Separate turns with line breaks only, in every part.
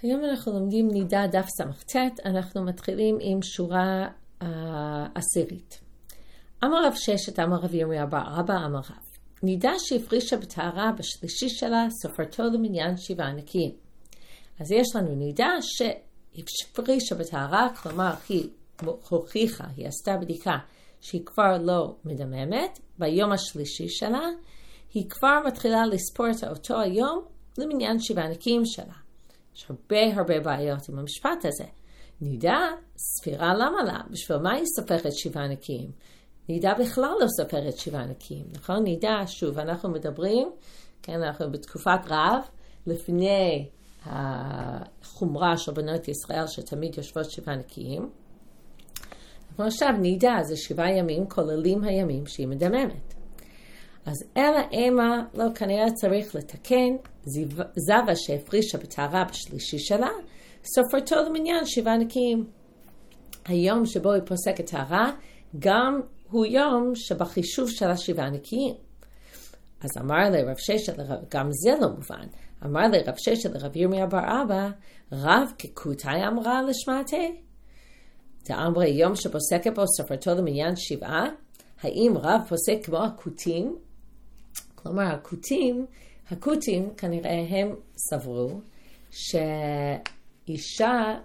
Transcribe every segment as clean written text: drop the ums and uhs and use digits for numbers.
היום אנחנו לומדים נידה דף ס"ט, אנחנו מתחילים עם שורה עשירית. אמר רב ששת, אמר רב ירמיה בר אבא, אמר רב. נידה שהפרישה בטהרה בשלישי שלה, סופרתו למניין 7 נקיים. אז יש לנו נידה שהפרישה בטהרה, כלומר היא הוכיחה, היא עשתה בדיקה שהיא כבר לא מדממת, ביום השלישי שלה, היא כבר מתחילה לספור את אותו היום למניין 7 נקיים שלה. יש הרבה בעיות עם המשפט הזה. נידה, ספירה למה לה? בשביל מה היא סופרת 7 נקיים? נידה בכלל לא סופרת 7 נקיים, נכון? נידה, שוב, אנחנו מדברים, כן, אנחנו בתקופת רב, לפני החומרה של בנות ישראל שתמיד יושבות 7 נקיים. אבל עכשיו נידה זה 7 ימים, כוללים הימים שהיא מדממת. אז אלא אימה, לא כנראה צריך לתקן, זבה שהפרישה בטהרה בשלישי שלה, סופרתו למניין 7 נקיים. היום שבו היא פוסקת טהרה, גם הוא יום שבחישוב של 7 נקיים. אז אמר לי רב ששת, גם זה לא מובן, אמר לי רב ששת לרב ירמיה בר אבא, רב כקוטאי אמרה לשמעתי? דאמרי יום שפוסקת בו סופרתו למניין 7, האם רב פוסק כמו הקוטים? כלומר, הקוטים כנראה הם סברו שאישה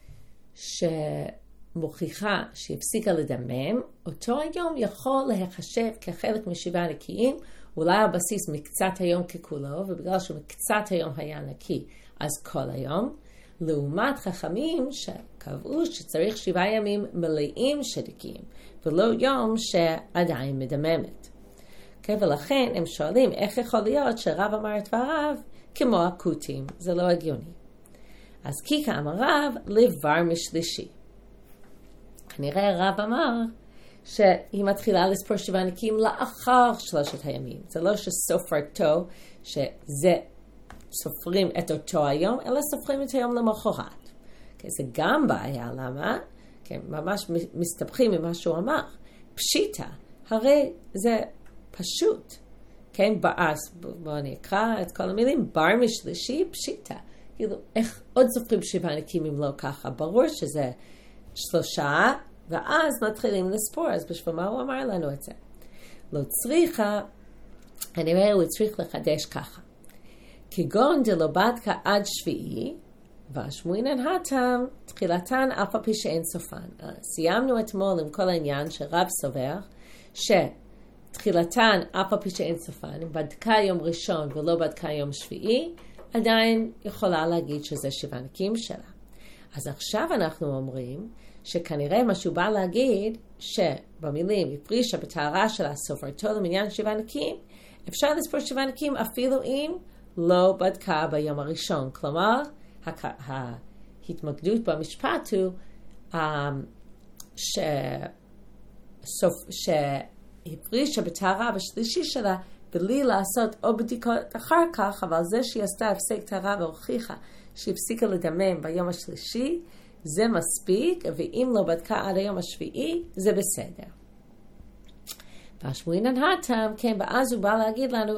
שמוכיחה שהפסיקה לדמם, אותו היום יכול להיחשב כחלק מ7 נקיים, אולי על בסיס מקצת היום ככולו, ובגלל שמקצת היום היה נקי, אז כל היום, לעומת חכמים שקבעו שצריך 7 ימים מלאים שדקים, ולא יום שעדיין מדממת. Okay, ולכן הם שואלים איך יכול להיות שרב אמר את דבריו כמו הקוטים. זה לא הגיוני. אז כי כאמר רב לבר משלישי. כנראה רב אמר שהיא מתחילה לספור 7 נקיים לאחר 3 הימים. זה לא שסופרתו, שזה סופרים את אותו היום, אלא סופרים את היום למחרת. Okay, זה גם בעיה, למה? Okay, ממש מסתבכים ממה שהוא אמר. פשיטה, הרי זה פשוט, כן, בואו אני אקרא את כל המילים, בר משלישי, פשיטה. כאילו, איך עוד סופרים 7 נקיים אם לא ככה? ברור שזה 3, ואז מתחילים לספור, אז בשביל מה הוא אמר לנו את זה? לא צריכה, אני אומר, הוא צריך לחדש ככה. כגון דלא בדקה עד 7, והשמועינן הטעם, תחילתן אף על פי שאין סופן. סיימנו אתמול עם כל העניין שרב סובר, תחילתן אף על פי שאין סופן, אם בדקה יום ראשון ולא בדקה יום שביעי, עדיין יכולה להגיד שזה 7 נקיים שלה. אז עכשיו אנחנו אומרים שכנראה מה שהוא בא להגיד שבמילים הפרישה בטהרה שלה סופרתו למניין 7 נקיים, אפשר לספור 7 נקיים אפילו אם לא בדקה ביום הראשון. כלומר, ההתמקדות במשפט הוא הפרישה בטהרה בשלישי שלה, בלי לעשות עוד בדיקות אחר כך, אבל זה שהיא עשתה הפסק טהרה והוכיחה שהפסיקה לדמם ביום השלישי, זה מספיק, ואם לא בדקה עד היום השביעי, זה בסדר. והשמועינן הטעם, כן, ואז הוא בא להגיד לנו,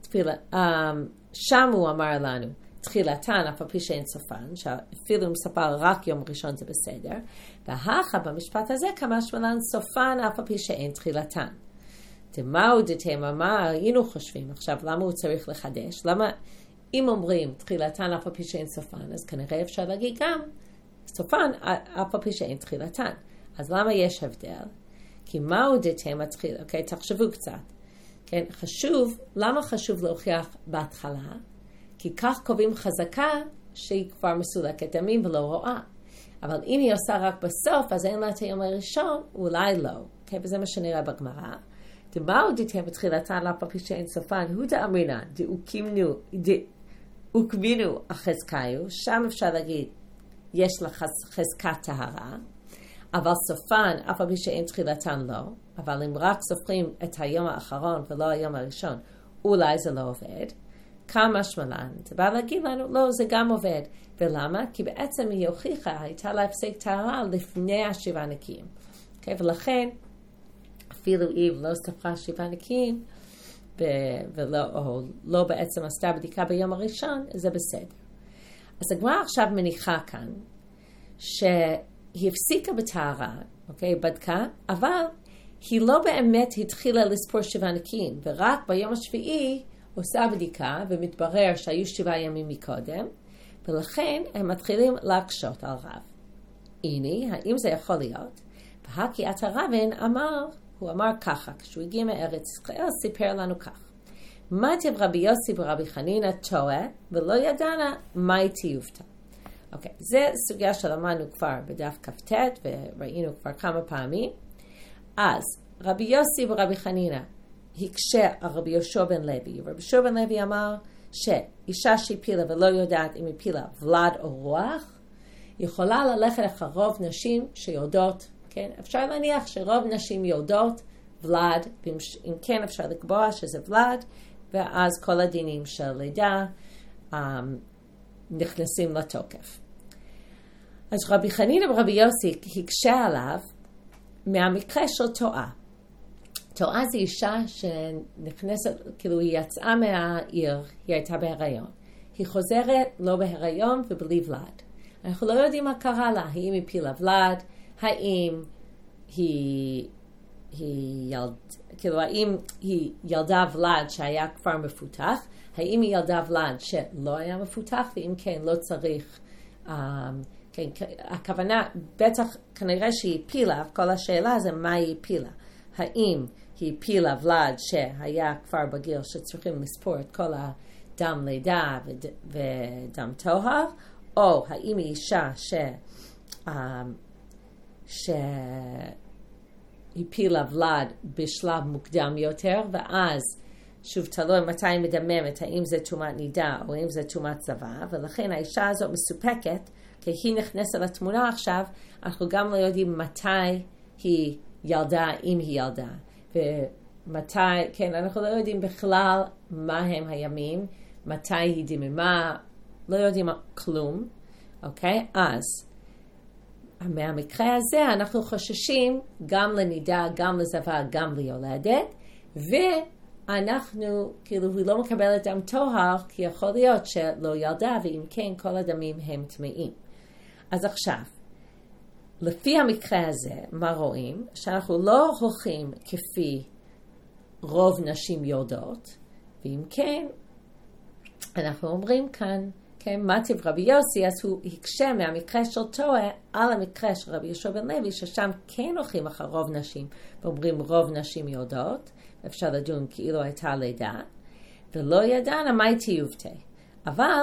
שם הוא אמר לנו, תחילתן אף על פי שאין סופן, שאפילו אם ספר רק יום ראשון זה בסדר, והאחה במשפט הזה כמה שמלן סופן אף על פי שאין תחילתן. דמאו דתמה, מה היינו חושבים עכשיו, למה הוא צריך לחדש? למה אם אומרים תחילתן אף על פי שאין סופן, אז כנראה אפשר להגיד גם סופן אף על פי שאין תחילתן. אז למה יש הבדל? כי מהו דתמה תחילה? אוקיי, תחשבו קצת. כן, חשוב, למה חשוב להוכיח בהתחלה? כי כך קובעים חזקה שהיא כבר מסולקת דמים ולא רואה. אבל אם היא עושה רק בסוף, אז אין לה את היום הראשון, אולי לא. Okay, וזה מה שנראה בגמרא. דמאו דתמה בתחילתן אף על פי שאין סופן, הוא דאמרינן, דאוקמינו החזקאיו, שם אפשר להגיד, יש לה חזקת טהרה, אבל סופן אף על פי שאין תחילתן לא, אבל אם רק סופרים את היום האחרון ולא היום הראשון, אולי זה לא עובד. כמה שמלן, זה בא להגיד לנו, לא, זה גם עובד. ולמה? כי בעצם היא הוכיחה, הייתה לה הפסק טהרה לפני 7 נקיים. Okay, ולכן, אפילו אם לא ספרה 7 נקיים, ולא, או לא בעצם עשתה בדיקה ביום הראשון, זה בסדר. אז הגמרא עכשיו מניחה כאן, שהיא הפסיקה בטהרה, אוקיי, בדקה, אבל היא לא באמת התחילה לספור 7 נקיים, ורק ביום השביעי עושה בדיקה, ומתברר שהיו 7 ימים מקודם, ולכן הם מתחילים להקשות על רב. הנה, האם זה יכול להיות? והקיאת הרבן הוא אמר ככה, כשהוא הגיע מארץ ישראל, סיפר לנו כך. מטב רבי יוסי ורבי חנינא טועה, ולא ידענה מהי טיובתא. אוקיי, זה סוגיה שלמדנו כבר בדף כ"ט, וראינו כבר כמה פעמים. אז רבי יוסי ורבי חנינא הקשה על רבי יהושע בן לוי. רבי יהושע בן לוי אמר שאישה שהפילה ולא יודעת אם הפילה ולד או רוח, יכולה ללכת אחר רוב נשים שיולדות, כן? אפשר להניח שרוב נשים יולדות ולד, אם כן אפשר לקבוע שזה ולד, ואז כל הדינים של לידה נכנסים לתוקף. אז רבי חנינא ורבי יוסי הקשה עליו מהמקרה של טועה. טועה זה אישה שנכנסת, כאילו היא יצאה מהעיר, היא הייתה בהיריון. היא חוזרת לא בהיריון ובלי ולד. אנחנו לא יודעים מה קרה לה, האם היא פילה ולד, האם האם היא ילדה ולד שהיה כבר מפותח, האם היא ילדה ולד שלא היה מפותח, ואם כן לא צריך, כן, הכוונה, בטח כנראה שהיא פילה, כל השאלה זה מה היא פילה. האם היא פילה ולד שהיה כבר בגיל שצריכים לספור את כל הדם לידה ודם טוהר, או האם היא אישה היא פילה ולד בשלב מוקדם יותר, ואז שוב תלוי מתי היא מדממת, האם זה תומת נידה או האם זה תומת צבא, ולכן האישה הזאת מסופקת, כי היא נכנסת לתמונה עכשיו, אנחנו גם לא יודעים מתי היא ילדה, אם היא ילדה, ומתי, כן, אנחנו לא יודעים בכלל מה הם הימים, מתי היא דממה, לא יודעים כלום, אוקיי? אז מהמקרה הזה אנחנו חוששים גם לנידה, גם לזווה, גם ליולדת, ואנחנו, כאילו, היא לא מקבלת דם טוהר, כי יכול להיות שלא ילדה, ואם כן, כל הדמים הם טמאים. אז עכשיו, לפי המקרה הזה, מה רואים? שאנחנו לא הולכים כפי רוב נשים יולדות, ואם כן, אנחנו אומרים כאן, כן, מטיב רבי יוסי, אז הוא הקשה מהמקרה של טועה על המקרה של רבי יהושע בן לוי, ששם כן הולכים אחר רוב נשים, ואומרים רוב נשים יולדות, אפשר לדון כאילו הייתה לידה, ולא ידענה מהי טיובתא. אבל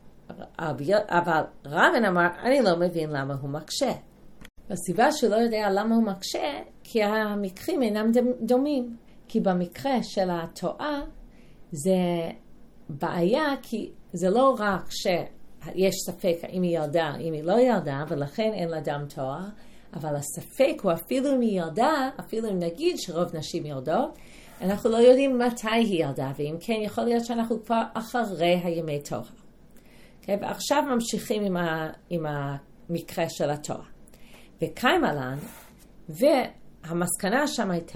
רבן אמר, אני לא מבין למה הוא מקשה. הסיבה שלא יודע למה הוא מקשה, כי המקרים אינם דומים. כי במקרה של הטועה, זה בעיה, כי זה לא רק שיש ספק אם היא ילדה, אם היא לא ילדה, ולכן אין לה דם טוהר, אבל הספק הוא אפילו אם היא ילדה, אפילו אם נגיד שרוב נשים ילדות, אנחנו לא יודעים מתי היא ילדה, ואם כן יכול להיות שאנחנו כבר אחרי הימי טוהר. Okay, ועכשיו ממשיכים עם המקרה של הטועה. וקיימלן, והמסקנה שם הייתה,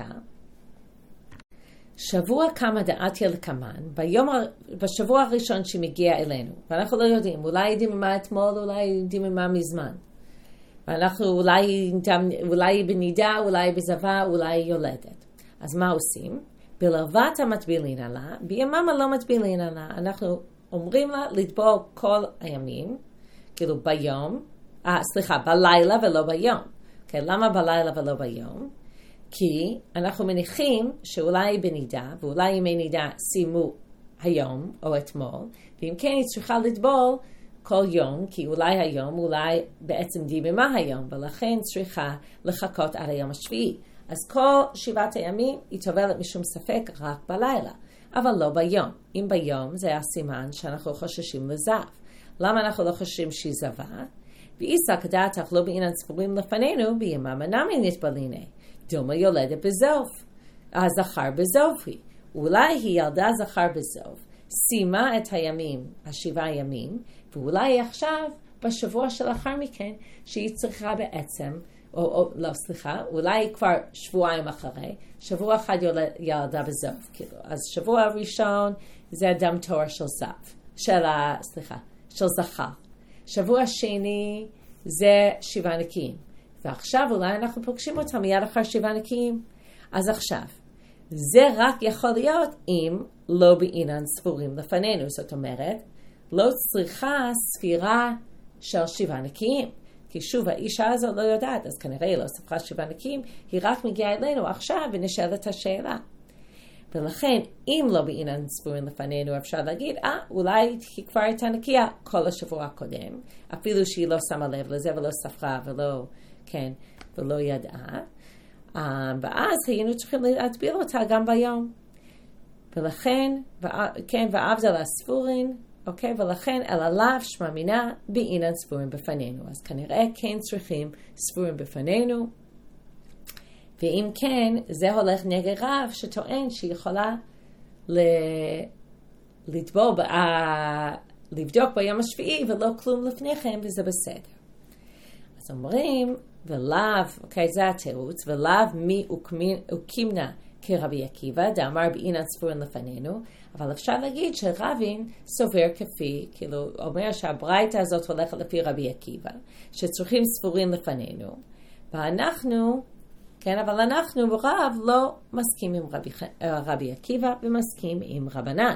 שבוע כמה דעתיה לקמן, בשבוע הראשון שמגיע אלינו, ואנחנו לא יודעים, אולי היא דממה אתמול, אולי היא דממה מזמן. ואנחנו אולי היא בנידה, אולי היא בזווה, אולי היא יולדת. אז מה עושים? בלרבתא מטבילין עלה, ביממה לא מטבילין עלה. אנחנו אומרים לה לטבול כל הימים, כאילו ביום, בלילה ולא ביום. Okay, למה בלילה ולא ביום? כי אנחנו מניחים שאולי היא בנידה, ואולי ימי נידה סיימו היום או אתמול, ואם כן היא צריכה לטבול כל יום, כי אולי היום, אולי בעצם דיממה היום, ולכן צריכה לחכות עד היום השביעי. אז כל 7 הימים היא טובלת משום ספק רק בלילה, אבל לא ביום. אם ביום זה הסימן שאנחנו חוששים לזב. למה אנחנו לא חוששים שהיא זבה? ואיסא כדעתך לא בעינן ספורים לפנינו, ביממה נמי נטבליני. דומה יולדת בזוב. הזכר בזוב היא. אולי היא ילדה זכר בזוב, סיימה את הימים, 7 ימים, ואולי עכשיו, בשבוע שלאחר מכן, שהיא צריכה בעצם, אולי היא כבר שבועיים אחרי, שבוע אחד ילדה בזוב, כאילו. אז שבוע הראשון זה הדם טוהר של זב, של זכר. שבוע שני זה 7 נקיים. ועכשיו אולי אנחנו פוגשים אותם מיד אחר 7 נקיים. אז עכשיו, זה רק יכול להיות אם לא בעינן ספורים לפנינו. זאת אומרת, לא צריכה ספירה של 7 נקיים. כי שוב, האישה הזו לא יודעת, אז כנראה היא לא ספרה 7 נקיים, היא רק מגיעה אלינו עכשיו ונשאלת השאלה. ולכן, אם לא בעינן ספורים לפנינו, אפשר להגיד, אולי היא כבר הייתה נקייה כל השבוע הקודם, אפילו שהיא לא שמה לב לזה ולא ספרה ולא ידעה. ואז היינו צריכים להטביל אותה גם ביום. ולכן, ואבדל הספורין, ולכן אל עליו שממינה בעינן ספורים בפנינו. אז כנראה כן צריכים ספורים בפנינו. ואם כן, זה הולך נגד רב שטוען שהיא יכולה לבדוק ביום השביעי ולא כלום לפניכם, וזה בסדר. אז אומרים, ולאו, זה התירוץ, ולאו מי וקימנה כרבי עקיבא, דאמר בעינן ספורים לפנינו, אבל אפשר להגיד שרבין סובר כפי, אומר שהברייתא הזאת הולכת לפי רבי עקיבא, שצריכים ספורים לפנינו, ואנחנו, אבל אנחנו ברב לא מסכים עם רבי עקיבא ומסכים עם רבנן.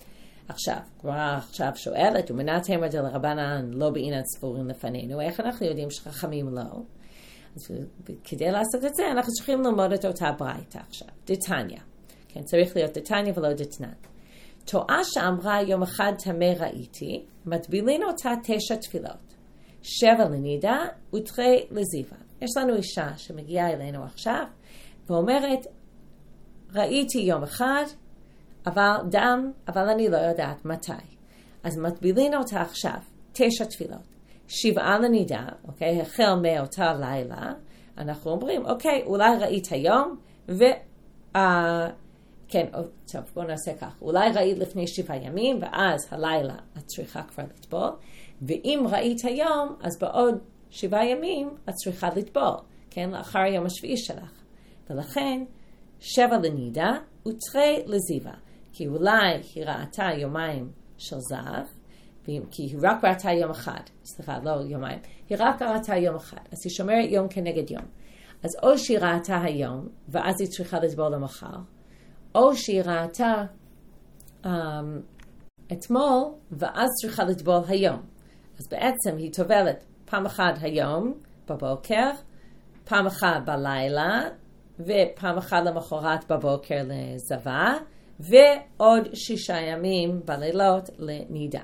עכשיו שואלת, ומנת המר דל רבנן לא בעינן ספורים לפנינו, איך אנחנו יודעים שחכמים לא? אז כדי לעשות את זה, אנחנו צריכים ללמוד את אותה ברייתא עכשיו. דתניא. צריך להיות דתניא ולא דתנן. תועה שאמרה יום אחד טמא ראיתי, מטבילין אותה 9 תפילות. 7 לנידה ותרי לזיווה. יש לנו אישה שמגיעה אלינו עכשיו, ואומרת, ראיתי יום אחד, אבל אני לא יודעת מתי. אז מטבילין אותה עכשיו 9 תפילות. 7 לנידה, החל מאותה לילה, אנחנו אומרים, אולי ראית היום, טוב, בואו נעשה כך. אולי ראית לפני 7 ימים, ואז הלילה את צריכה כבר לטבול, ואם ראית היום, אז בעוד 7 ימים את צריכה לטבול, לאחר היום השביעי שלך. ולכן, 7 לנידה ותרי לזיווה, כי אולי היא ראתה יומיים של זהב, כי היא רק ראתה יום אחד, לא יומיים, היא רק ראתה יום אחד, אז היא שומרת יום כנגד יום. אז או שהיא ראתה היום, ואז היא צריכה לטבול למחר, או שהיא ראתה אתמול, ואז צריכה לטבול היום. אז בעצם היא טובלת פעם אחת היום בבוקר, פעם אחת בלילה, ופעם אחת למחרת בבוקר לזבה, ועוד 6 ימים בלילות לנידה.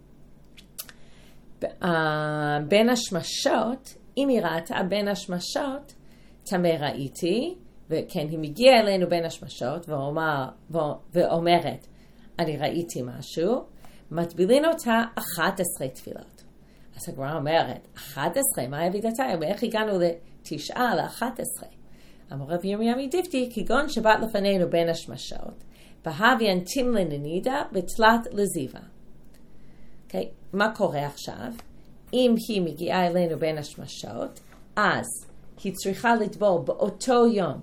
בין השמשות, אם היא ראתה בין השמשות, טמא ראיתי, וכן, היא מגיעה אלינו בין השמשות, ואומרת, אני ראיתי משהו, מטבילין אותה 11 תפילות. אז הגמרא אומרת, 11, מה הבידתה? איך הגענו ל9 ל11? אמר רב ירמיה מדיפתי, כגון שבאת לפנינו בין השמשות, בהביאן תמלין לנידה ותלת לזיווה. מה קורה עכשיו? אם היא מגיעה אלינו בין השמשות, אז היא צריכה לטבול באותו יום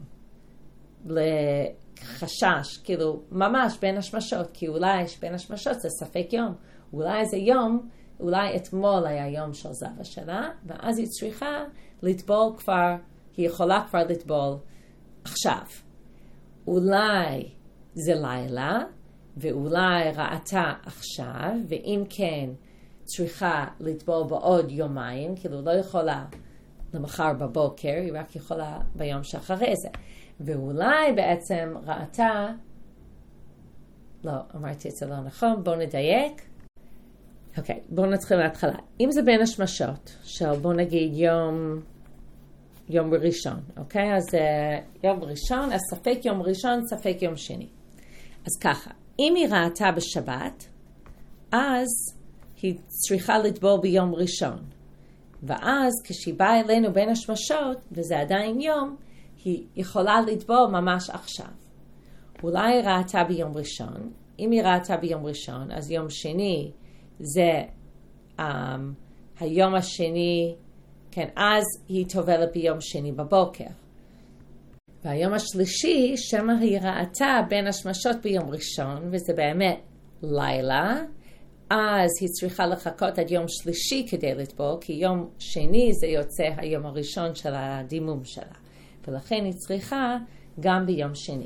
לחשש, ממש בין השמשות, כי אולי בין השמשות זה ספק יום. אולי זה יום, אולי אתמול היה יום של זבה שלה, ואז היא צריכה לטבול כבר, היא יכולה כבר לטבול עכשיו. אולי זה לילה, ואולי ראתה עכשיו, ואם כן, צריכה לטבול בעוד יומיים, לא יכולה למחר בבוקר, היא רק יכולה ביום שאחרי זה. ואולי בעצם ראתה, לא, אמרתי את זה לא נכון, בואו נדייק. בואו נתחיל להתחלה. אם זה בין השמשות, של בואו נגיד יום ראשון, אז יום ראשון, אז ספק יום ראשון, ספק יום שני. אז ככה, אם היא ראתה בשבת, אז היא צריכה לטבול ביום ראשון. ואז כשהיא באה אלינו בין השמשות, וזה עדיין יום, היא יכולה לטבול ממש עכשיו. אולי היא ראתה ביום ראשון. אם היא ראתה ביום ראשון, אז יום שני זה היום השני, אז היא טובלת ביום שני בבוקר. והיום השלישי, שמה היא ראתה בין השמשות ביום ראשון, וזה באמת לילה, אז היא צריכה לחכות עד יום שלישי כדי לטבול, כי יום שני זה יוצא היום הראשון של הדימום שלה. ולכן היא צריכה גם ביום שני.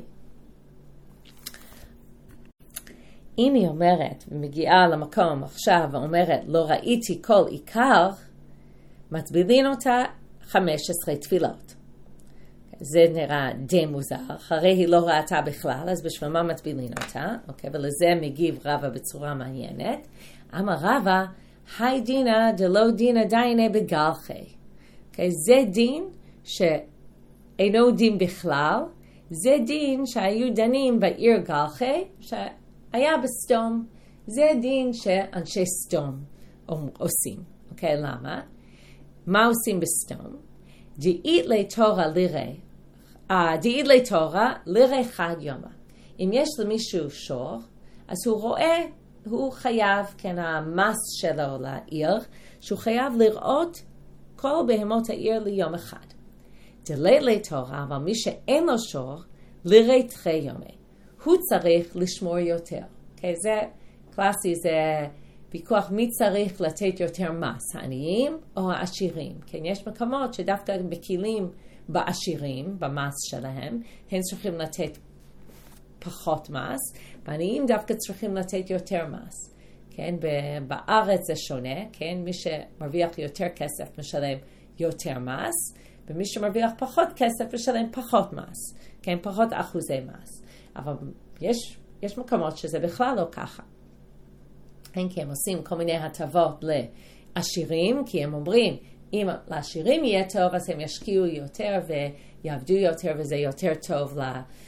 אם היא אומרת, ומגיעה למקום עכשיו ואומרת, לא ראיתי כל עיקר, מטבילין אותה 15 תפילות. זה נראה די מוזר, אחרי היא לא ראתה בכלל, אז בשביל מה מטבילין אותה? אוקיי, ולזה מגיב רבא בצורה מעניינת. אמר רבא, היי דינה דלא דינה דיינה בגלחי. אוקיי, זה דין שאינו דין בכלל, זה דין שהיו דנים בעיר גלחי, שהיה בסתום. זה דין שאנשי סתום עושים. אוקיי, למה? מה עושים בסתום? דאית לתורה לירי. דאית לתורה לירי חד יומה. אם יש למישהו שור, אז הוא רואה, הוא חייב, כן, המס שלו לעיר, שהוא חייב לראות כל בהמות העיר ליום אחד. דלית לתורה, אבל מי שאין לו שור, לירי תחי יומי. הוא צריך לשמור יותר. Okay, זה קלאסי, זה ויכוח מי צריך לתת יותר מס, העניים או העשירים. כן, יש מקומות שדווקא מקילים בעשירים, במס שלהם, הם צריכים לתת פחות מס, והעניים דווקא צריכים לתת יותר מס. כן, בארץ זה שונה, כן, מי שמרוויח יותר כסף משלם יותר מס, ומי שמרוויח פחות כסף משלם פחות מס, כן, פחות אחוזי מס. אבל יש מקומות שזה בכלל לא ככה. כי הם עושים כל מיני הטבות לעשירים, כי הם אומרים, אם לעשירים יהיה טוב, אז הם ישקיעו יותר ויעבדו יותר, וזה יותר טוב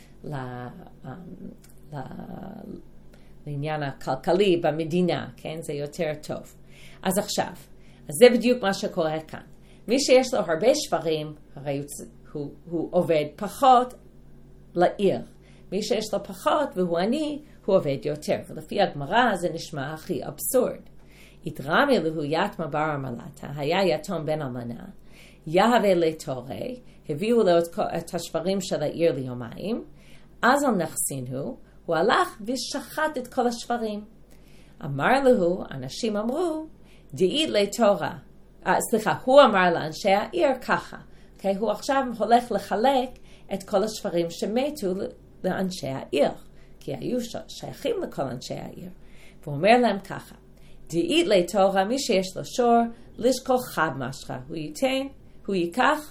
לעניין הכלכלי במדינה, כן? זה יותר טוב. אז עכשיו, אז זה בדיוק מה שקורה כאן. מי שיש לו הרבה שברים, הרי הוא עובד פחות לעיר. מי שיש לו פחות והוא עני, הוא עובד יותר. ולפי הגמרא זה נשמע הכי אבסורד. התרמי לו יתמה בר עמלתה, היה יתום בן אלמנה, יהווה לתורי, הביאו לו את השברים של העיר ליומיים, אז על נכסין הוא הלך ושחט את כל השברים. אמר לו, אנשים אמרו, דאית לתורה, הוא אמר לאנשי העיר ככה, כי הוא עכשיו הולך לחלק את כל השברים שמתו לאנשי העיר, כי היו שייכים לכל אנשי העיר. והוא אומר להם ככה, דאית לתורה, מי שיש לו שור, לשקול חד משכה, הוא ייקח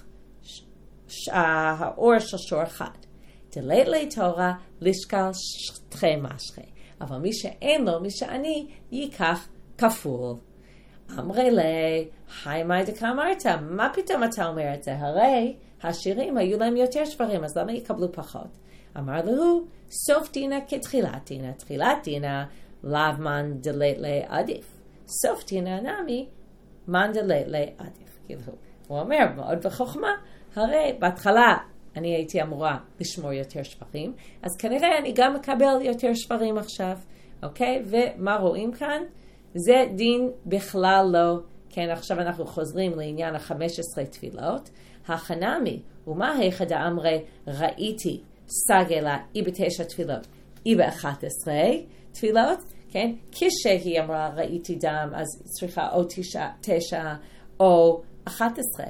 האור של שור חד. דלית לתורה, לשקול שטחי משכה. אבל מי שאין לו, מי שעני, ייקח כפול. אמרי לי, היי מי דקה אמרת, מה פתאום אתה אומר את זה? הרי העשירים היו להם יותר שברים, אז למה יקבלו פחות? אמר לו, סוף דינה כתחילת דינה. תחילת דינה, לאו מן דלית לעדיף. סוף דינה נמי, מן דלית לעדיף. הוא אומר, מאוד בחוכמה, הרי בהתחלה אני הייתי אמורה לשמור יותר שברים, אז כנראה אני גם מקבל יותר שברים עכשיו, אוקיי? ומה רואים כאן? זה דין בכלל לא, כן, עכשיו אנחנו חוזרים לעניין ה-15 תפילות. החנמי, ומה היחד אמרי ראיתי סגלה אי ב9 תפילות, אי ב11 תפילות, כן? כשהיא אמרה ראיתי דם, אז צריכה או 9 או 11.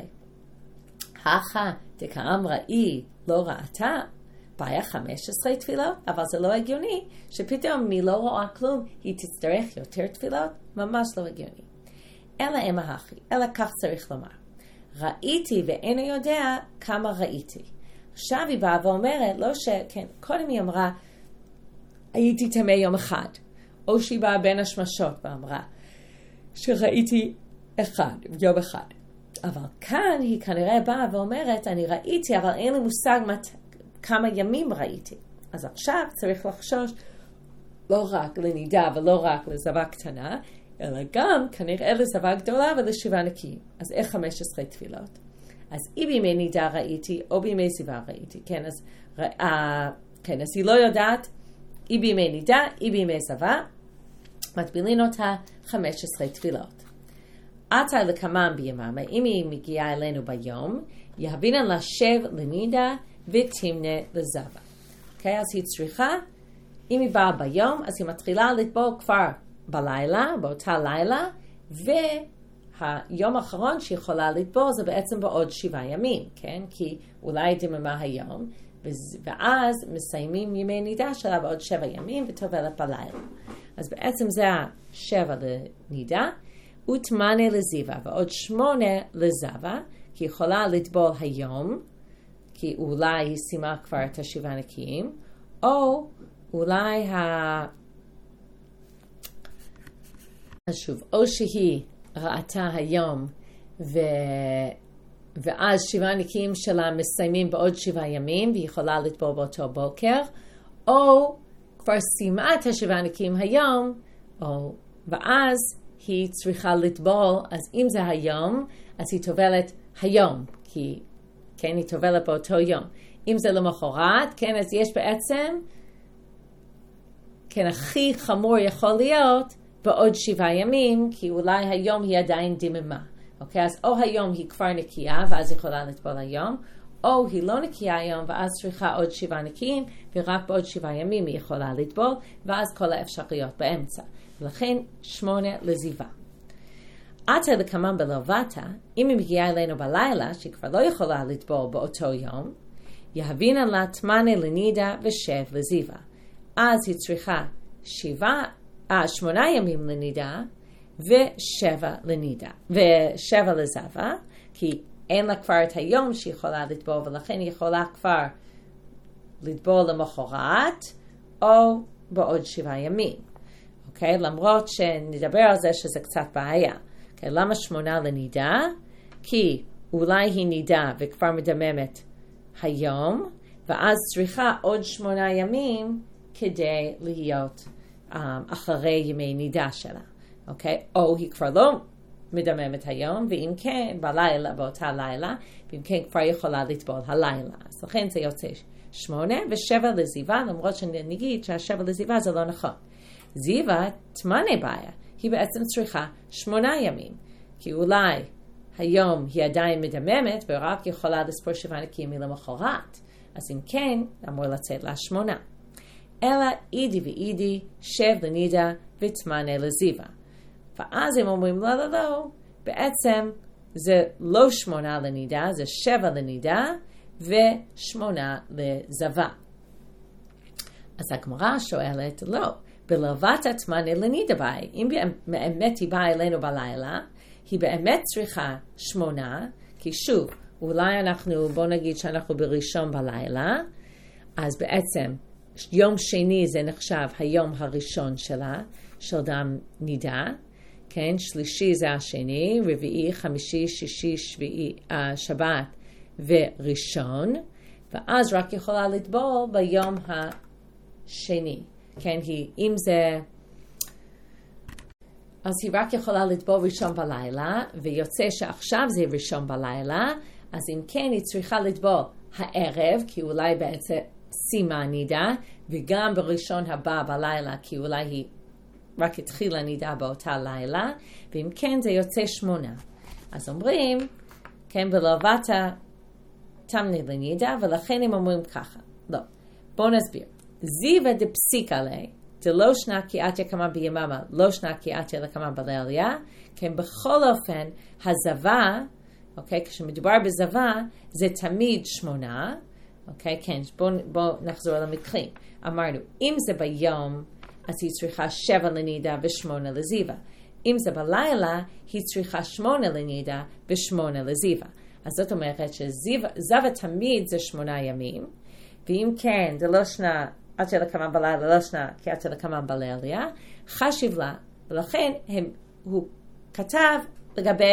הכה דקאמרה אי לא ראתה, בעיה 15 תפילות, אבל זה לא הגיוני, שפתאום מי לא רואה כלום, היא תצטרך יותר תפילות, ממש לא הגיוני. אלא אמא הכי, אלא כך צריך לומר. ראיתי ואינו יודע כמה ראיתי. עכשיו היא באה ואומרת, לא שכן, קודם היא אמרה, הייתי טמא יום אחד, או שהיא באה בין השמשות ואמרה, שראיתי יום אחד. אבל כאן היא כנראה באה ואומרת, אני ראיתי, אבל אין לי מושג כמה ימים ראיתי. אז עכשיו צריך לחשוש לא רק לנידה ולא רק לזווה קטנה, אלא גם כנראה לזווה גדולה ולשבעה נקיים. אז איך 15 תפילות? אז אי בימי נידה ראיתי, או בימי זווה ראיתי. כן, אז היא לא יודעת, אי בימי נידה, אי בימי זווה, מטבילין אותה 15 תפילות. עתה לקמם ביממה, אם היא מגיעה אלינו ביום, יהבינן לשב לנידה ותמנה לזווה. אוקיי, אז היא צריכה, אם היא באה ביום, אז היא מתחילה לטבול כבר בלילה, באותה לילה, והיום האחרון שיכולה לטבול זה בעצם בעוד 7 ימים, כן? כי אולי דממה היום, ואז מסיימים ימי נידה שלה בעוד 7 ימים וטובלת בלילה. אז בעצם זה 7 לנידה, ותמנה לזיווה, ועוד 8 לזבה, כי היא יכולה לטבול היום, כי אולי היא סיימה כבר את 7 נקיים, או אולי שוב, או שהיא ראתה היום, ואז 7 נקיים שלה מסיימים בעוד 7 ימים, והיא יכולה לטבול באותו בוקר, או כבר סיימה את 7 נקיים היום, ואז היא צריכה לטבול, אז אם זה היום, אז היא טובלת היום, כי כן, היא טובלת באותו יום. אם זה למחרת, כן, אז יש בעצם, כן, הכי חמור יכול להיות בעוד 7 ימים, כי אולי היום היא עדיין דממה. אוקיי, אז או היום היא כבר נקייה, ואז יכולה לטבול היום, או היא לא נקייה היום, ואז צריכה עוד 7 נקיים, ורק בעוד 7 ימים היא יכולה לטבול, ואז כל האפשרויות באמצע. ולכן 8 לזיווה. עתה לקמן בלבטה, אם היא מגיעה אלינו בלילה, שהיא כבר לא יכולה לטבול באותו יום, יהבינה לה תמנה לנידה ו7 לזיווה. אז היא צריכה 8 ימים לנידה ו7 לנידה, ו7 לזבה, כי אין לה כבר את היום שהיא יכולה לטבול, ולכן היא יכולה כבר לטבול למחרת, או בעוד 7 ימים. אוקיי? למרות שנדבר על זה שזה קצת בעיה. אוקיי? למה 8 לנידה? כי אולי היא נידה וכבר מדממת היום, ואז צריכה עוד 8 ימים כדי להיות אחרי ימי נידה שלה. אוקיי? או היא כבר לא מדממת היום, ואם כן, בלילה, באותה לילה, ואם כן כבר יכולה לטבול הלילה. אז לכן זה יוצא 8 ו7 לזיווה, למרות שנגיד שה7 לזיווה זה לא נכון. זיווה תמנה בעיה, היא בעצם צריכה 8 ימים, כי אולי היום היא עדיין מדממת, ורק יכולה לספור 7 נקיים למחרת, אז אם כן, אמור לצאת לה 8. אלא אידי ואידי, 7 לנידה ותמנה לזיווה. ואז הם אומרים לא, לא, לא, בעצם זה לא 8 לנידה, זה 7 לנידה ו8 לזבה. אז הגמרא שואלת, לא, בלבטה תמנה לנידה באי, אם באמת היא באה אלינו בלילה, היא באמת צריכה 8, כי שוב, אולי בוא נגיד שאנחנו בראשון בלילה, אז בעצם יום שני זה נחשב היום הראשון שלה, של דם נידה, כן, שלישי זה השני, רביעי, חמישי, שישי, שביעי, שבת וראשון, ואז רק יכולה לטבול ביום השני. כן, אם זה, אז היא רק יכולה לטבול ראשון בלילה, ויוצא שעכשיו זה ראשון בלילה, אז אם כן היא צריכה לטבול הערב, כי אולי בעצם סיימה נידה, וגם בראשון הבא בלילה, כי אולי היא רק התחילה נידה באותה לילה, ואם כן זה יוצא 8. אז אומרים, כן, בלבטה תמנה לנידה, ולכן הם אומרים ככה. לא, בואו נסביר. זיווה דפסיקה לי, זה לא שנה קיאתיה כמה ביממה, לא שנה קיאתיה לכמה בליליה, כן, בכל אופן, הזבה, אוקיי, כשמדובר בזבה, זה תמיד 8, אוקיי, כן, בואו נחזור על המקרים. אמרנו, אם זה ביום, אז היא צריכה 7 לנידה ו8 לזיווה. אם זה בלילה, היא צריכה 8 לנידה ו8 לזיווה. אז זאת אומרת שזבה תמיד זה 8 ימים, ואם כן, זה לא שנה, עד שלקמן בלילה, לא שנה, כי עד שלקמן בליליה, חשיב לה, ולכן הוא כתב לגבי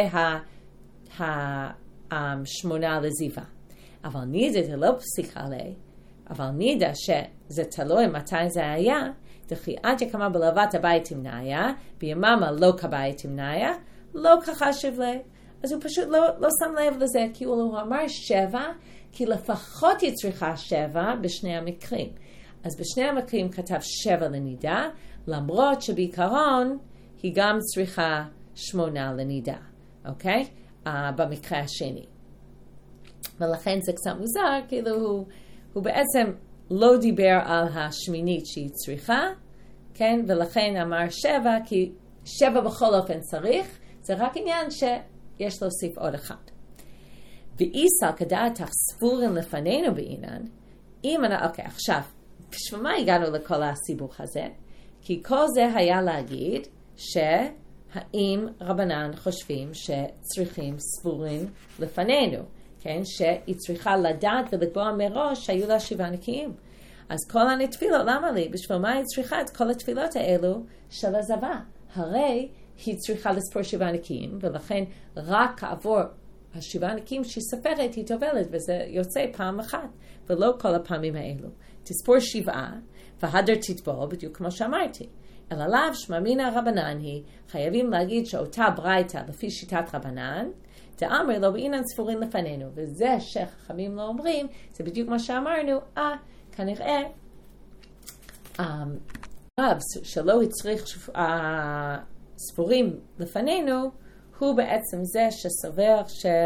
8 לזיווה. אבל נידה זה לא פסיקה לי, אבל נידה שזה תלוי מתי זה היה, דכי עד שכמה בלבת הבית תמניה, ביממה לא כבית תמניה, לא כחשב לי. אז הוא פשוט לא שם לב לזה, כי הוא אמר 7, כי לפחות היא צריכה 7 בשני המקרים. אז בשני המקרים כתב 7 לנידה, למרות שבעיקרון היא גם צריכה 8 לנידה, אוקיי? במקרה השני. ולכן זה קצת מוזר, כאילו הוא בעצם לא דיבר על השמינית שהיא צריכה, כן? ולכן אמר 7, כי 7 בכל אופן צריך, זה רק עניין שיש להוסיף עוד 1. ואיסל כדעתך ספורים לפנינו בעינן, אוקיי, עכשיו, בשביל מה הגענו לכל הסיבוך הזה? כי כל זה היה להגיד שהאם רבנן חושבים שצריכים ספורים לפנינו, כן? שהיא צריכה לדעת ולקבוע מראש שהיו לה 7 נקיים. אז כל הנטבילות, למה לי? בשביל מה היא צריכה את כל התפילות האלו של הזבה? הרי היא צריכה לספור 7 נקיים, ולכן רק כעבור 7 נקיים שהיא ספרת היא טובלת, וזה יוצא פעם אחת, ולא כל הפעמים האלו. תספור 7, והדר תטבול, בדיוק כמו שאמרתי. אלא לאו שמאמינה רבנן היא, חייבים להגיד שאותה ברייתא לפי שיטת רבנן, תאמר לו בעינן ספורים לפנינו, וזה שחכמים לא אומרים, זה בדיוק מה שאמרנו, כנראה, רב שלא הצריך ספורים לפנינו, הוא בעצם זה שסובר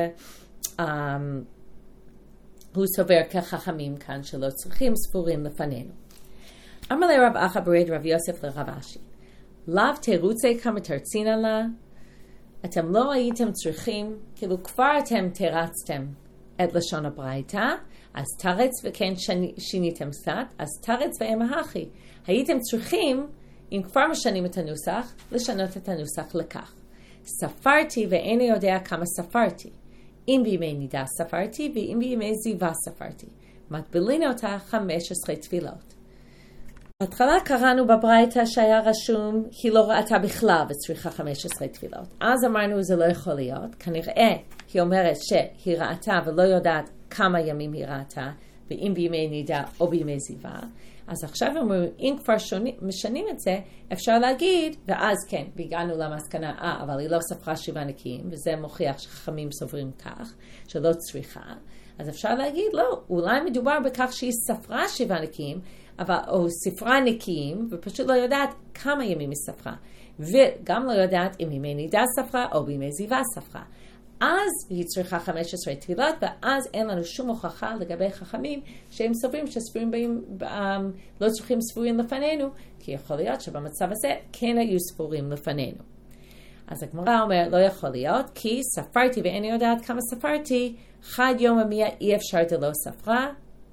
הוא סובר כחכמים כאן שלא צריכים ספורים לפנינו. אמר לרב אחא ברד רב יוסף לרב אשי, לאו תירוצי כמה תרצינה לה, אתם לא הייתם צריכים, כאילו כבר אתם תרצתם את לשון הברייתא, אז תרץ וכן שיניתם קצת, אז תרץ ואמהכי. הייתם צריכים, אם כבר משנים את הנוסח, לשנות את הנוסח לכך. ספרתי ואיני יודע כמה ספרתי. אם בימי נידה ספרתי, ואם בימי זיווה ספרתי. מטבילין אותה 15 תפילות. בהתחלה קראנו בברייתא שהיה רשום, היא לא ראתה בכלל וצריכה 15 תפילות. אז אמרנו זה לא יכול להיות. כנראה היא אומרת שהיא ראתה ולא יודעת כמה ימים היא ראתה, ואם בימי נידה או בימי זיווה. אז עכשיו אומרים, אם כבר משנים את זה, אפשר להגיד, ואז כן, והגענו למסקנה, אבל היא לא ספרה 7 נקיים, וזה מוכיח שחכמים סוברים כך, שלא צריכה. אז אפשר להגיד, לא, אולי מדובר בכך שהיא ספרה 7 נקיים, או ספרה נקיים, ופשוט לא יודעת כמה ימים היא ספרה. וגם לא יודעת אם בימי נידה ספרה, או בימי זיווה ספרה. אז היא צריכה 15 תפילות, ואז אין לנו שום הוכחה לגבי חכמים שהם סוברים שספורים לא צריכים ספורים לפנינו, כי יכול להיות שבמצב הזה כן היו ספורים לפנינו. אז הגמרא אומר, לא יכול להיות, כי ספרתי ואיני יודעת כמה ספרתי, חד יום המאה אי אפשר דלא ספרה,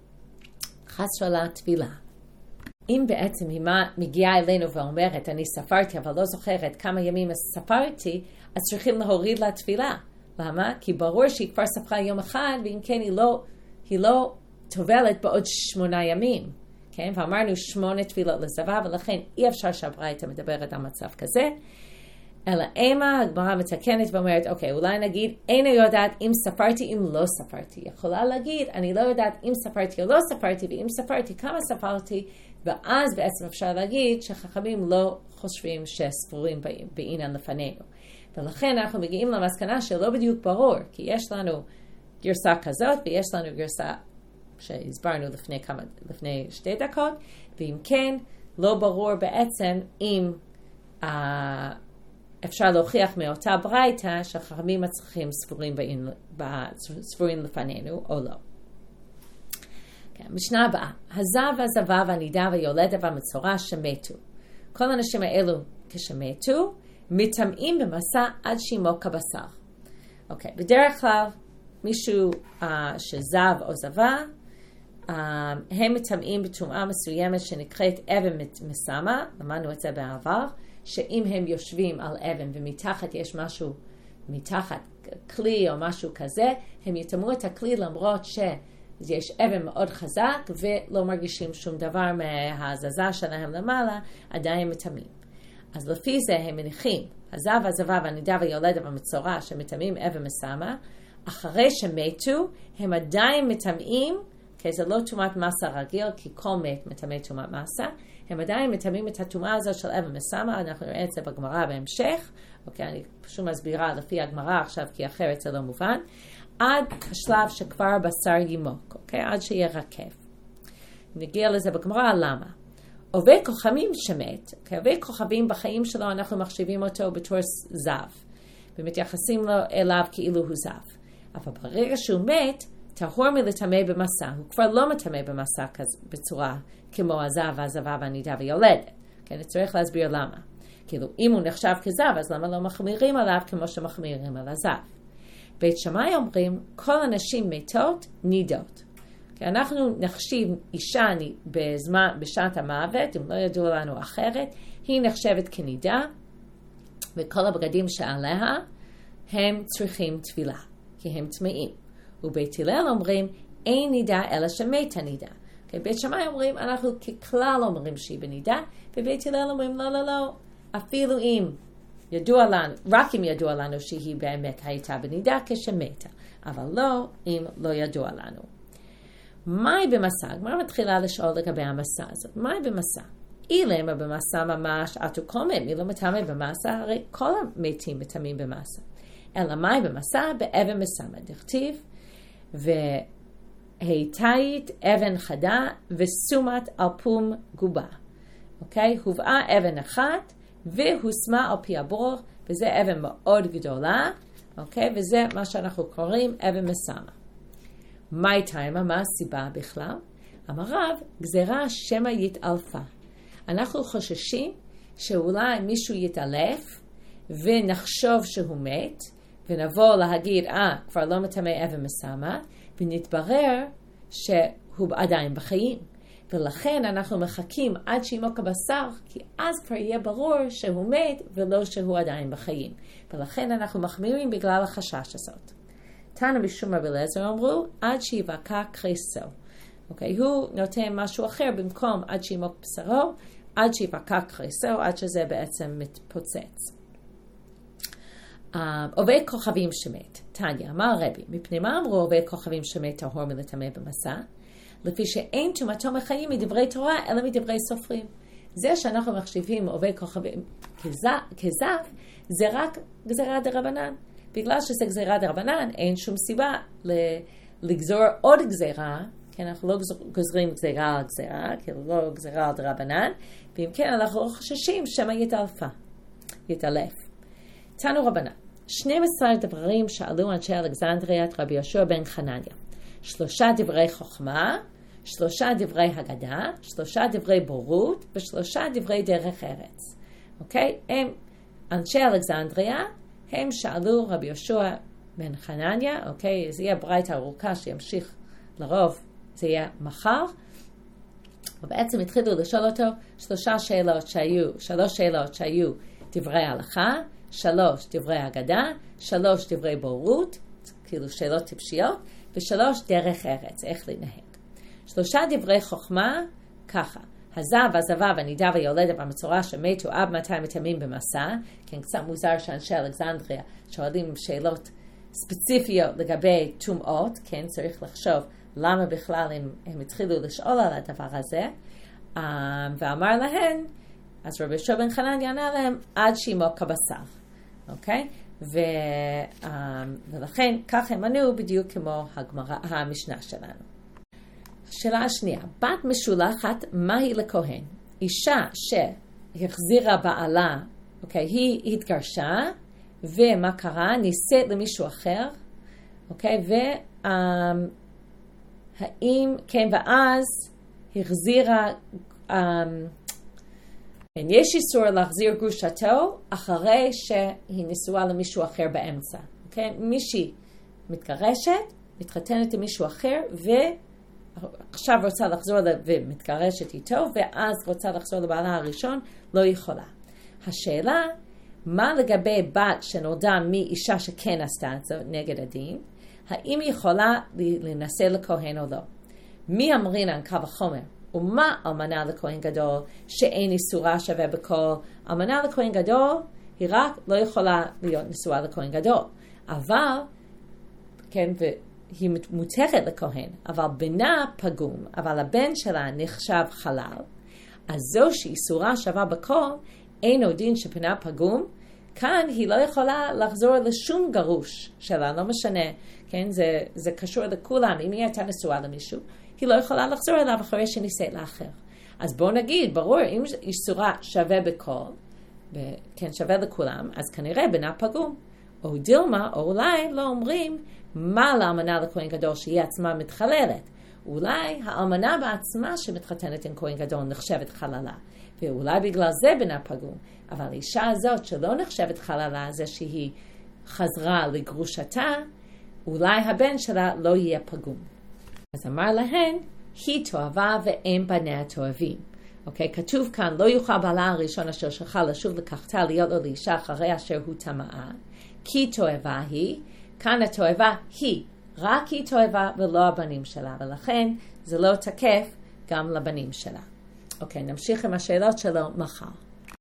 חסרה לה תפילה. אם בעצם היא מגיעה אלינו ואומרת, אני ספרתי אבל לא זוכרת כמה ימים ספרתי, אז צריכים להוריד לה תפילה. למה? כי ברור שהיא כבר ספרה יום אחד, ואם כן היא לא טובלת בעוד 8 ימים. כן? ואמרנו 8 תפילות לזבה, ולכן אי אפשר שהברייתא מדברת על מצב כזה. אלא אימה, הגמרא מתקנת ואומרת, אוקיי, אולי נגיד, איני יודעת אם ספרתי, אם לא ספרתי. יכולה להגיד, אני לא יודעת אם ספרתי או לא ספרתי, ואם ספרתי כמה ספרתי, ואז בעצם אפשר להגיד שחכמים לא חושבים שספורים בעינן לפנינו. ולכן אנחנו מגיעים למסקנה שלא בדיוק ברור, כי יש לנו גרסה כזאת, ויש לנו גרסה שהסברנו לפני 2 דקות, ואם כן, לא ברור בעצם אם אפשר להוכיח מאותה ברייתא שהחכמים מצריכים ספורים לפנינו או לא. משנה הבאה, הזב והזבה והנידה והיולדה והמצורע שמתו. כל האנשים האלו כשמתו, מטמאים במסע עד שימוק הבשר. אוקיי, בדרך כלל מישהו שזב או זבה, הם מטמאים בטומאה מסוימת שנקראת אבן מסמה, למדנו את זה בעבר, שאם הם יושבים על אבן ומתחת יש משהו, מתחת כלי או משהו כזה, הם יטמאו את הכלי למרות שיש אבן מאוד חזק ולא מרגישים שום דבר מההזזה שלהם למעלה, עדיין מטמאים. אז לפי זה הם מניחים, הזב והזבה והנידה והיולדה והמצורע שמטמאים אבן מסמה, אחרי שמתו הם עדיין מטמאים, כי זה לא טומאת מסה רגיל, כי כל מת מטמא טומאת מסה, הם עדיין מטמאים את הטומאה הזאת של אבן מסמה, אנחנו נראה את זה בגמרא בהמשך, אוקיי, אני פשוט מסבירה לפי הגמרא עכשיו, כי אחרת זה לא מובן, עד השלב שכבר בשר ימוק, אוקיי, עד שיהיה רקב. נגיע לזה בגמרא, למה? עובד כוכבים שמת, עובד כוכבים בחיים שלו אנחנו מחשיבים אותו בתור זב, ומתייחסים אליו כאילו הוא זב. אבל ברגע שהוא מת, טהור מלטמא במסע, הוא כבר לא מטמא במסע בצורה כמו הזב והזבה והנידה ויולדת. כן, צריך להסביר למה. כאילו, אם הוא נחשב כזב, אז למה לא מחמירים עליו כמו שמחמירים על הזב? בית שמאי אומרים, כל הנשים מתות נידות. כי אנחנו נחשיב אישה בשעת המוות, אם לא ידוע לנו אחרת, היא נחשבת כנידה, וכל הבגדים שעליה הם צריכים טבילה, כי הם טמאים. ובית הלל אומרים, אין נידה אלא שמתה נידה. כי בית שמאי אומרים, אנחנו ככלל אומרים שהיא בנידה, ובית הלל אומרים, לא, לא, לא, אפילו אם ידוע לנו, רק אם ידוע לנו שהיא באמת הייתה בנידה כשמתה, אבל לא אם לא ידוע לנו. מהי במסע? הגמרא מתחילה לשאול לגבי המסע הזאת. מהי במסע? אילמה במסע ממש עטו קומם, אילו מטמא במסע, הרי כל המתים מטמאים במסע. אלא מהי במסע? באבן מסמא דכתיב, והיתית אבן חדה וסומת על פום גובה. אוקיי? הובאה אבן אחת והושמה על פי הבור, וזה אבן מאוד גדולה, אוקיי? וזה מה שאנחנו קוראים אבן מסמא. מהי תימא? מה הסיבה בכלל? אמר רב, גזירה שמא יתעלפה. אנחנו חוששים שאולי מישהו יתעלף ונחשוב שהוא מת, ונבוא להגיד, כבר לא מטמא אבן מסמא, ונתברר שהוא עדיין בחיים. ולכן אנחנו מחכים עד שימוק הבשר, כי אז כבר יהיה ברור שהוא מת ולא שהוא עדיין בחיים. ולכן אנחנו מחמירים בגלל החשש הזאת. תנא משום רבי אליעזר אמרו, עד שיבקע קריסו. אוקיי, הוא נותן משהו אחר במקום עד שימוק בשרו, עד שיבקע קריסו, עד שזה בעצם מתפוצץ. עובד כוכבים שמת. תניא, אמר רבי, מפני מה אמרו עובד כוכבים שמת טהור מלטמא במסע? לפי שאין תומתו מחיים מדברי תורה, אלא מדברי סופרים. זה שאנחנו מחשיבים עובד כוכבים כזב, זה רק גזירה דרבנן. בגלל שזה גזירה דרבנן, אין שום סיבה לגזור עוד גזירה, כי אנחנו לא גוזרים גזירה על גזירה, כאילו לא גזירה על דרבנן, ואם כן אנחנו לא חוששים שמא יתעלף. תנו רבנן, 12 דברים שאלו אנשי אלכסנדריה את רבי יהושע בן חנניה. 3 דברי חוכמה, 3 דברי הגדה, 3 דברי בורות, ו3 דברי דרך ארץ. אוקיי? הם אנשי אלכסנדריה, הם שאלו רבי יהושע בן חנניה, אוקיי? זה יהיה ברייתא ארוכה שימשיך לרוב, זה יהיה מחר. ובעצם התחילו לשאול אותו 3 שאלות שהיו דברי הלכה, 3 דברי הגדה, 3 דברי בורות, כאילו שאלות טיפשיות, ו3 דרך ארץ, איך לנהג. 3 דברי חוכמה, ככה. הזב, הזבה, והנידה והיולדת והמצורע שמתו עד 200 ימים במסע, כן, קצת מוזר שאנשי אלכסנדריה שואלים שאלות ספציפיות לגבי טומאות, כן, צריך לחשוב למה בכלל הם התחילו לשאול על הדבר הזה, ואמר להן, אז רבי יהושע בן חנניה ענה להם, עד שימוק הבשר, אוקיי? ולכן כך הם ענו בדיוק כמו המשנה שלנו. שאלה השנייה, בת משולחת, מהי לכהן? אישה שהחזירה בעלה, אוקיי, היא התגרשה, ומה קרה? נישאת למישהו אחר, אוקיי, האם, כן, ואז החזירה, יש איסור להחזיר גרושתו אחרי שהיא נשואה למישהו אחר באמצע. אוקיי? מישהי מתגרשת, מתחתנת עם מישהו אחר, ועכשיו רוצה לחזור ומתגרשת איתו, ואז רוצה לחזור לבעלה הראשון, לא יכולה. השאלה, מה לגבי בת שנולדה מאישה שכן עשתה את זה נגד הדין? האם היא יכולה להינשא לכהן או לא? מי אמרינן קו החומר? ומה אלמנה לכהן גדול שאין איסורה שווה בכל? אלמנה לכהן גדול היא רק לא יכולה להיות נשואה לכהן גדול. אבל, כן, והיא מותרת לכהן, אבל בנה פגום, אבל הבן שלה נחשב חלל, אז זו שאיסורה שווה בכל, אין עוד דין שפנה פגום, כאן היא לא יכולה לחזור לשום גרוש שלה, לא משנה, כן, זה קשור לכולם, אם היא הייתה נשואה למישהו, היא לא יכולה לחזור אליו אחרי שנישאת לאחר. אז בואו נגיד, ברור, אם איסורה שווה בכל, כן, שווה לכולם, אז כנראה בנה פגום. או דילמה, או אולי לא אומרים מה לאלמנה לכהן גדול שהיא עצמה מתחללת. אולי האלמנה בעצמה שמתחתנת עם כהן גדול נחשבת חללה. ואולי בגלל זה בנה פגום. אבל האישה הזאת שלא נחשבת חללה, זה שהיא חזרה לגרושתה, אולי הבן שלה לא יהיה פגום. אז אמר להן, היא תועבה ואין בניה תועבים. אוקיי, כתוב כאן, לא יוכל בעלה הראשון אשר שכל לשוב לקחתה להיות לו לאישה אחרי אשר הוא טמאה, כי תועבה היא, כאן התועבה היא, רק היא תועבה ולא הבנים שלה, ולכן זה לא תקף גם לבנים שלה. אוקיי, נמשיך עם השאלות שלו מחר.